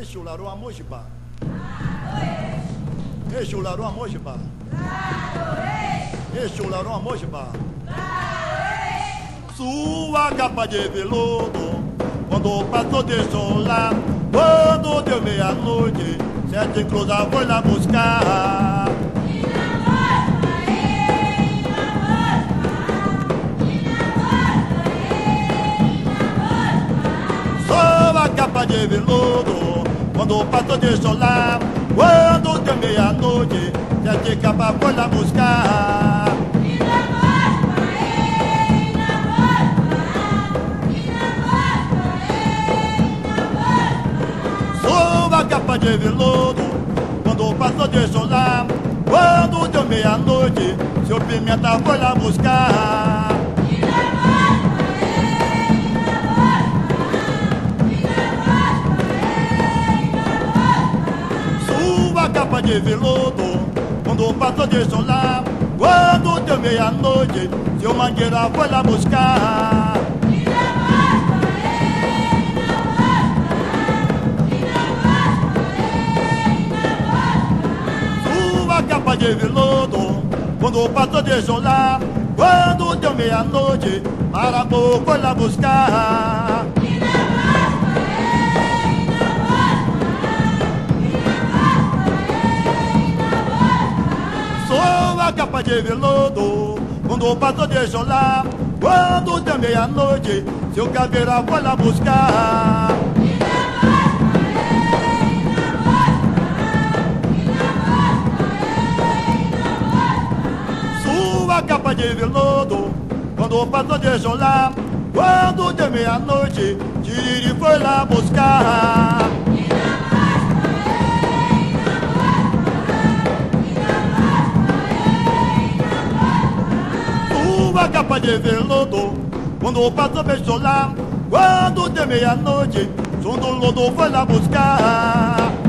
Exularu Amojiba. Exularu Amojiba. Exularu Amojiba. Sua capa de veludo, quando passou deixou lá. Quando deu meia-noite, Sete Cruzes foi lá buscar. Sua capa de veludo, quando passou deixou lá. Quando deu meia-noite, Sete Capa foi lá buscar. Sua capa de veludo, quando passou deixou lá. Quando deu meia-noite, seu Pimenta foi lá buscar. Sua capa de veludo, quando passou deixou lá. Quando deu meia-noite, seu Mangueira foi lá buscar. Capa de veludo, quando passou deixou lá. Quando deu meia-noite, Marabô foi lá buscar. Sua capa de veludo, quando passou deixou lá. Quando deu meia-noite, seu Caveira foi lá buscar. Sua capa de veludo, quando passou deixou lá. Quando deu meia-noite, Tiriri foi lá buscar. Sua capa de veludo, quando passou deixou lá. Quando deu meia-noite, Som do Lodo foi lá buscar.